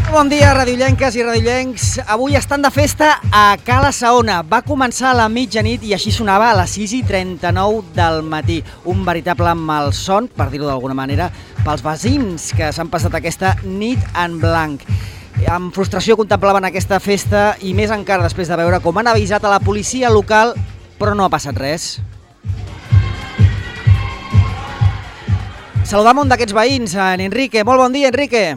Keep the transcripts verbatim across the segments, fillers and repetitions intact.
Bon dia, radiollenques i radiollencs. Avui estan de festa a Cala Saona. Va començar a la mitjanit i així sonava a les sis i trenta-nou del matí. Un veritable malson, per dir-ho d'alguna manera, pels veïns que s'han passat aquesta nit en blanc. Amb frustració contemplaven aquesta festa i més encara després de veure com han avisat a la policia local, però no ha passat res. Saludam un d'aquests veïns, en Enrique. Molt bon dia, Enrique.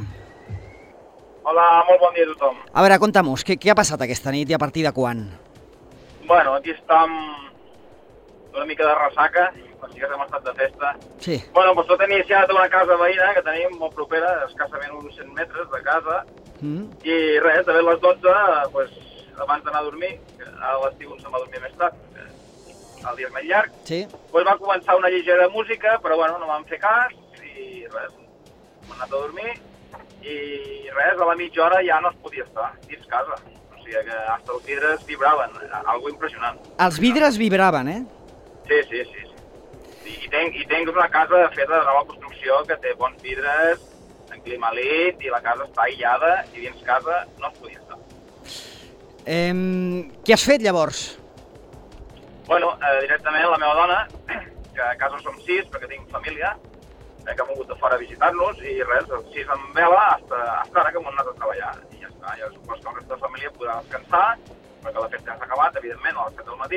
Hola, molt bon dia a tothom. A veure, conta'm-nos, què, què ha passat aquesta nit i a partir de quan? Bueno, aquí estem una mica de ressaca, així que hem estat de festa. Sí. Bueno, doncs tot iniciat a una casa veïna que tenim molt propera, escassament uns cent metres de casa, mm. i res, de ben les dotze, pues, abans d'anar a dormir, que a l'estiu se'm va dormir més tard, el dia és més llarg, sí. Pues va començar una lleugera música, però bueno, no vam fer cas, i res, hem anat a dormir, i res, a la mitja hora ja no es podia estar dins casa. O sigui que fins els vidres vibraven, algo impressionant. Els vidres vibraven, eh? Sí, sí, sí. sí. I tenc, i tenc una casa feta de nova construcció que té bons vidres, en clima llit, i la casa està aïllada, i dins casa no es podia estar. Eh, què has fet llavors? Bueno, eh, directament la meva dona, que a casa som sis, perquè tinc família, que hem hagut de fora a visitar-nos, i res, els sis amb vela, fins ara que hem anat a treballar. I ja està, ja supos que el resta de família podrà descansar, perquè la festa ja s'ha acabat, evidentment, a les set del matí,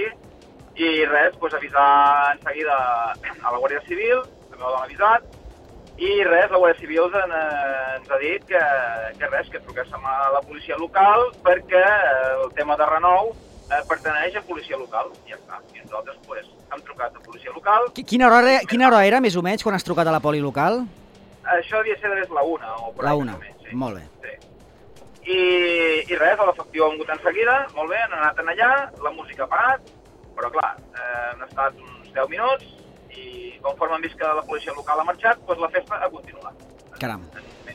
i res, doncs avisar en seguida a la Guàrdia Civil, també ho han avisat, i res, la Guàrdia Civil en, ens ha dit que, que res, que truquéssim a la policia local, perquè el tema de renou eh, perteneix a policia local, i ja està. I nosaltres, pues, hem trucat a policia local. Quina hora, era, quina hora era, més o menys, quan has trucat a la poli local? Això devia ser des la una, o per la ahí, una, més o menys, sí. Molt bé. Sí. I, I res, a l'efectiu hem hagut en seguida, molt bé, han anat en allà, la música ha parat, però clar, eh, han estat uns deu minuts, i conforme hem vist que la policia local ha marxat, doncs la festa ha continuat. Caram.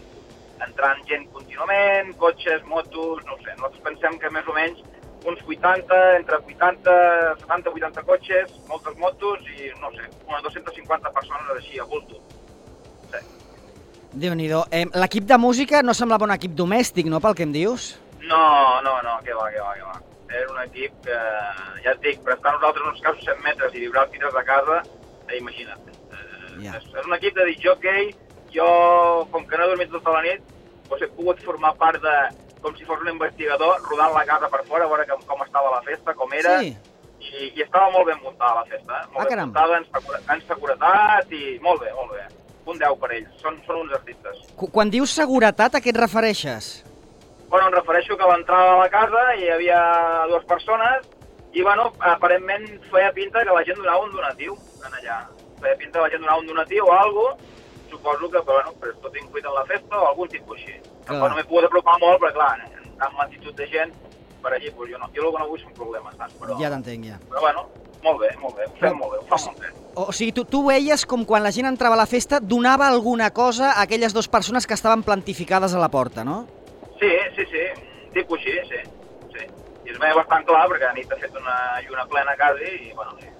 Entrant gent contínuament, cotxes, motos, no ho sé, nosaltres pensem que més o menys uns vuitanta, entre vuitanta, setanta, vuitanta cotxes, moltes motos i, no sé, unes dues-centes cinquanta persones així a bulto. Sí. Déu-n'hi-do. Eh, L'equip de música no semblava un equip domèstic, no, pel que em dius? No, no, no, que va, que va, que va. Era un equip que, ja et dic, per estar nosaltres uns casos cent metres i vibrar els vidres de casa, eh, imagina't. Eh, ja. és, és un equip de disc-jockey, jo, com que no he dormit tota la nit, doncs he pogut formar part de, com si fos un investigador, rodant la casa per fora, a veure com, com estava la festa, com era, sí. i, i estava molt ben muntada la festa, eh? Molt ah, ben caram. muntada, en, segura, en seguretat, i molt bé, molt bé. Un deu per ells, són, són uns artistes. Quan dius seguretat, a què et refereixes? Bueno, em refereixo que a l'entrada de la casa hi havia dues persones, i bueno, aparentment feia pinta que la gent donava un donatiu, en allà. Feia pinta que la gent donava un donatiu o alguna cosa, suposo que, bueno, però tot incluït en la festa o algun tipus així. Tampoc no m'he pogut apropar molt, però clar, amb l'actitud de gent, per allí, doncs jo no. Jo el que no vull són problemes, saps? Però, ja t'entenc, ja. Però bueno, molt bé, molt bé, ho fem molt bé, ho fa molt bé. O, o sigui, tu, tu veies com quan la gent entrava a la festa donava alguna cosa a aquelles dues persones que estaven plantificades a la porta, no? Sí, sí, sí, tipus així, sí. sí. I es veia bastant clar, perquè a nit ha fet una lluna plena quasi, i bueno, sí.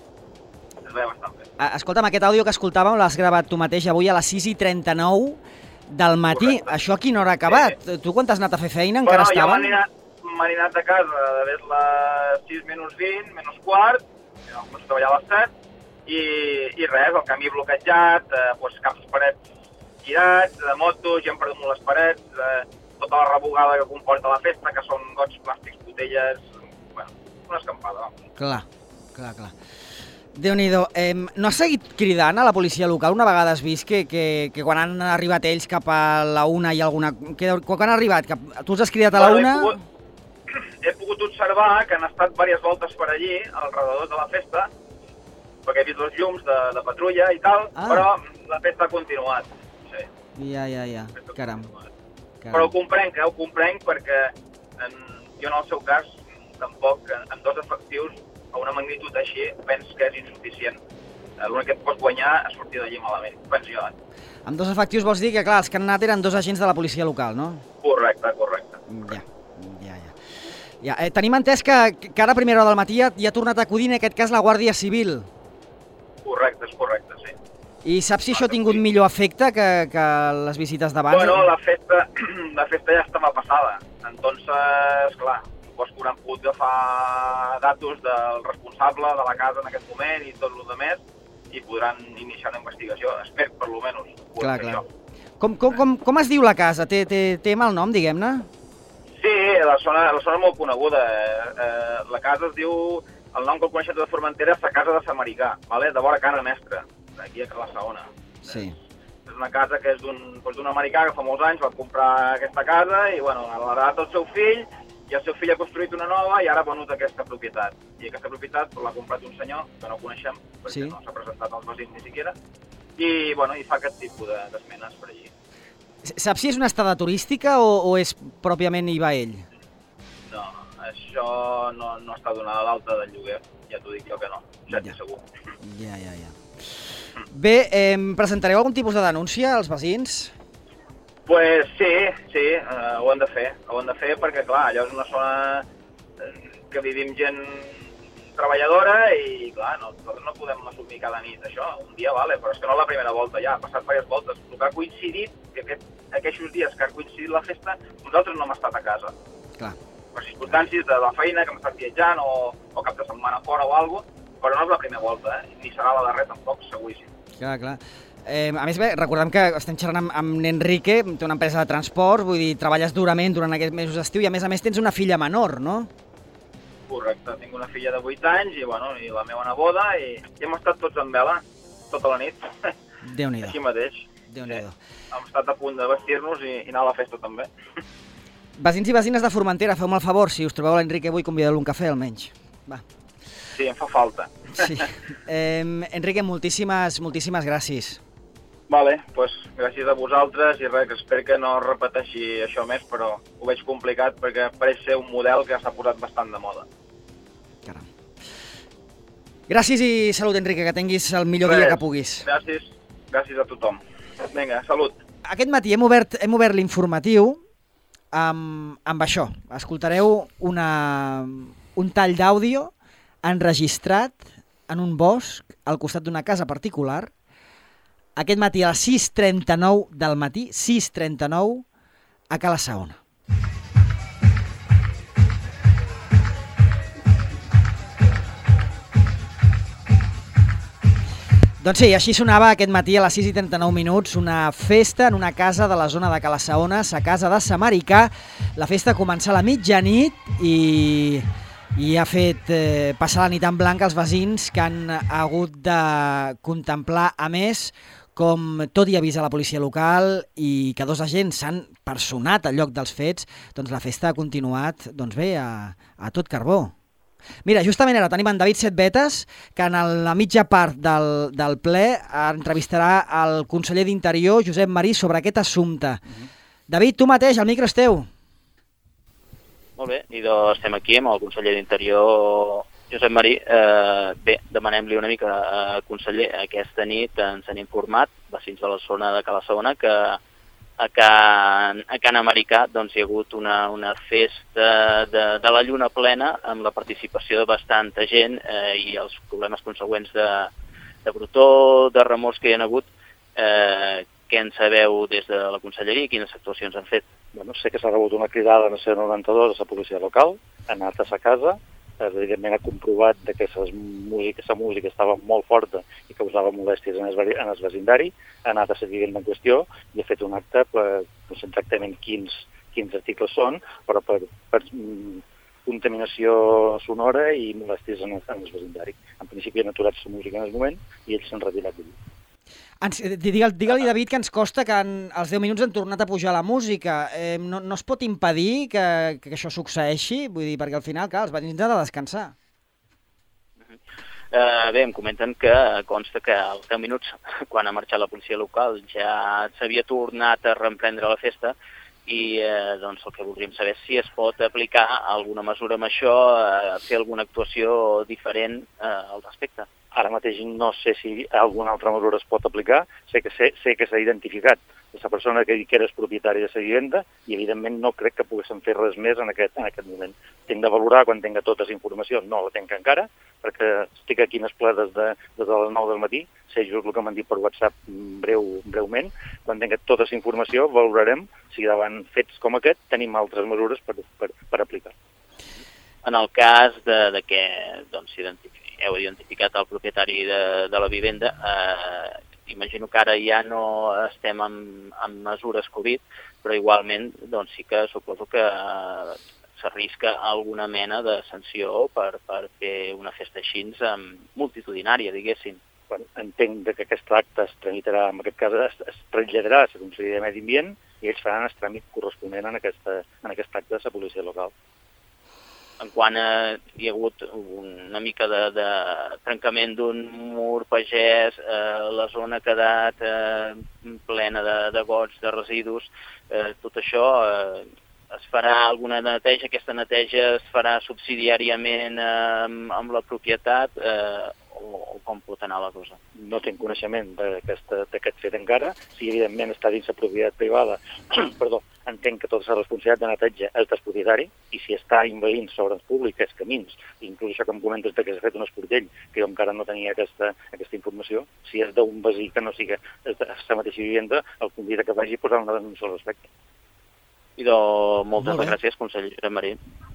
Es veia bastant bé. Escolta'm, aquest àudio que escoltàvem l'has gravat tu mateix avui a les sis i trenta-nou del matí. Correcte. Això a quina hora ha acabat? Sí. Tu quan t'has anat a fer feina encara bueno, estaven? Bueno, jo m'he anat a casa d'haver les sis menys vint, menys quart, vam començar a treballar a les set, i, i res, el camí bloquejat, eh, doncs caps parets girats, de motos, gent perdut les parets, eh, tota la rebugada que comporta la festa, que són gots, plàstics, botelles, bueno, una escampada, vamos. Clar, clar, clar. Déu-n'hi-do. Eh, no has seguit cridant a la policia local? Una vegada has vist que, que, que quan han arribat ells cap a la una hi ha alguna... Que, quan han arribat, cap... tu els has cridat a la una? Bueno, he, pogut, he pogut observar que han estat diverses voltes per allí, al redador de la festa, perquè he vist els llums de, de patrulla i tal, ah. però la festa ha continuat. Sí. Ja, ja, ja. Caram. Caram. Però ho comprenc, eh? Ho comprenc perquè en, jo en el seu cas tampoc amb dos efectius a una magnitud així, penso que és insuficient. L'únic que et pots guanyar és sortir d'allí malament, penso jo. Amb dos efectius vols dir que, clar, els que han anat eren dos agents de la policia local, no? Correcte, correcte. Ja, ja, ja. ja eh, tenim entès que, que ara a primera hora del matí ja, ja ha tornat a acudir, en aquest cas, la Guàrdia Civil. Correcte, és correcte, sí. I saps si això ha tingut millor efecte que, que les visites d'abans? Bueno, la festa, la festa ja estava passada. Entonces, clar, suposo que hauran pogut agafar datos del responsable de la casa en aquest moment i tot el que més, i podran iniciar una investigació. Espero, per lo menos. Clar, clar. Com, com, com, com es diu la casa? Té, té, té mal nom, diguem-ne? Sí, la zona, la zona és molt coneguda. Eh, la casa es diu, el nom que el coneixem de Formentera és la casa de Samaricà, vale? De vora Cana Mestra, aquí a Cala Saona. Sí. És una casa que és d'un doncs americà que fa molts anys va comprar aquesta casa i bueno, l'ha heredat el seu fill, i el seu fill ha construït una nova i ara ha venut aquesta propietat. I aquesta propietat l'ha comprat un senyor que no coneixem, perquè sí. No s'ha presentat als veïns ni siquiera, i, bueno, i fa aquest tipus d'esmenes per allí. Saps si és una estada turística o, o és pròpiament hi va ell? No, això no, no està donada l'alta del lloguer, ja t'ho dic jo que no, ja ja. Segur. Ja, ja, ja. Bé, eh, presentareu algun tipus de denúncia als veïns? Pues sí, sí, eh, ho hem de fer, ho hem de fer perquè, clar, allò és una zona que vivim gent treballadora i, clar, no, no podem assumir cada nit això, un dia vale, però és que no la primera volta ja, ha passat diverses voltes, el que ha coincidit, que aquest, aquests dies que ha coincidit la festa, nosaltres no hem estat a casa. Clar. Per circumstàncies de la feina, que hem estat viatjant o, o cap de setmana fora o alguna cosa, però no és la primera volta, eh? Ni serà la darrera tampoc, seguríssim. Clar, clar. Eh, a més, bé, recordem que estem xerrant amb, amb Enrique, té una empresa de transport, vull dir, treballes durament durant aquests mesos d'estiu i a més a més tens una filla menor, no? Correcte, tinc una filla de vuit anys i, bueno, i la meva neboda i, i hem estat tots en vela tota la nit. Déu-n'hi-do. Així mateix. Déu-n'hi-do. Sí. Hem estat a punt de vestir-nos i, i anar a la festa també. Veïns i veïnes de Formentera, feu-me el favor, si us trobeu l'Enrique avui, convideu-lo un cafè almenys. Va. Sí, em fa falta. Sí. Eh, Enrique, moltíssimes, moltíssimes gràcies. Vale, doncs pues, gràcies a vosaltres i res, espero que no repeteixi això més, però ho veig complicat perquè pareix ser un model que s'ha posat bastant de moda. Caram. Gràcies i salut, Enrique, que tinguis el millor res, dia que puguis. Gràcies, gràcies a tothom. Vinga, salut. Aquest matí hem obert, hem obert l'informatiu amb, amb això. Escoltareu una, un tall d'àudio enregistrat en un bosc al costat d'una casa particular aquest matí a les sis trenta-nou del matí, sis trenta-nou, a Cala Saona. Doncs sí, així sonava aquest matí a les sis i trenta-nou minuts una festa en una casa de la zona de Cala Saona, sa casa de Samaricà. La festa comença a la mitjanit i... i ha fet eh, passar la nit en blanc als veïns que han hagut de contemplar, a més, com tot i avisa la policia local i que dos agents s'han personat al lloc dels fets, doncs la festa ha continuat doncs bé, a, a tot carbó. Mira, justament ara tenim en David Setbetes, que en la mitja part del, del ple entrevistarà el conseller d'Interior, Josep Marí, sobre aquest assumpte. Uh-huh. David, tu mateix, el micro és teu. Molt bé, i doncs estem aquí amb el conseller d'Interior, Josep Marí. Eh, bé, demanem-li una mica, eh, conseller, aquesta nit ens han informat, veïns de la zona de Cala Saona, que a Can, a Can Americà doncs, hi ha hagut una, una festa de, de la lluna plena amb la participació de bastanta gent eh, i els problemes consegüents de, de brutó, de remors que hi ha hagut. Eh, què en sabeu des de la conselleria i quines actuacions han fet? Bueno, sé que s'ha rebut una cridada a C noranta-dos a la policia local, ha anat a sa casa, evidentment ha comprovat que aquesta música, música estava molt forta i causava molèsties en el, en el vecindari, ha anat a la vivenda en qüestió i ha fet un acte per, no sé exactament quins, quins articles són, però per, per contaminació sonora i molèsties en el, en el vecindari. En principi han aturat la música en el moment i ells s'han retirat d'allí. Digue-li, digue-li, David, que ens costa que en els deu minuts han tornat a pujar la música. Eh, no, no es pot impedir que, que això succeeixi? Vull dir, perquè al final, clar, els veïns han de descansar. Uh, bé, em comenten que consta que als deu minuts, quan ha marxat la policia local, ja s'havia tornat a reemprendre la festa i eh, doncs el que voldríem saber és si es pot aplicar alguna mesura amb això, eh, fer alguna actuació diferent eh, al respecte. Ara mateix no sé si alguna altra mesura es pot aplicar, sé que sé, sé que s'ha identificat la persona que, que és propietària de la vivenda i, evidentment, no crec que poguéssim fer res més en aquest, en aquest moment. Tinc de valorar quan tinga tota la informació, no la tinc encara, perquè estic aquí en les ple des de, des de les nou del matí, sé just el que m'han dit per WhatsApp breu, breument. Quan tinga tota la informació valorarem si davant fets com aquest tenim altres mesures per, per, per aplicar. En el cas de, de que doncs, heu identificat el propietari de, de la vivenda, eh, imagino que ara ja no estem amb, amb mesures Covid, però igualment doncs, sí que suposo que eh, s'arrisca alguna mena de sanció per, per fer una festa així multitudinària, diguéssim. Bueno, entenc que aquest acte es tramitarà, en aquest cas es, es traslladarà a la Conselleria de Medi Ambient i ells faran el tràmit corresponent en, aquesta, en aquest acte de la policia local. En quant a, hi ha hagut una mica de, de trencament d'un mur pagès, eh, la zona ha quedat eh, plena de, de gots, de residus, eh, tot això eh, es farà alguna neteja, aquesta neteja es farà subsidiàriament eh, amb, amb la propietat eh, o, o com pot anar la cosa? No tinc coneixement d'aquest fet encara. Si evidentment està dins la propietat privada, perdó, entenc que tota la responsabilitat de neteja és del propietari i si està invadint sobre els públics, els camins, inclús això que em comentes que s'ha fet un esportell, que jo encara no tenia aquesta, aquesta informació, si és d'un veí que no sigui la mateixa vivenda, el convida que vagi a posar una denúncia al respecte. I doncs, moltes gràcies, conseller Marí.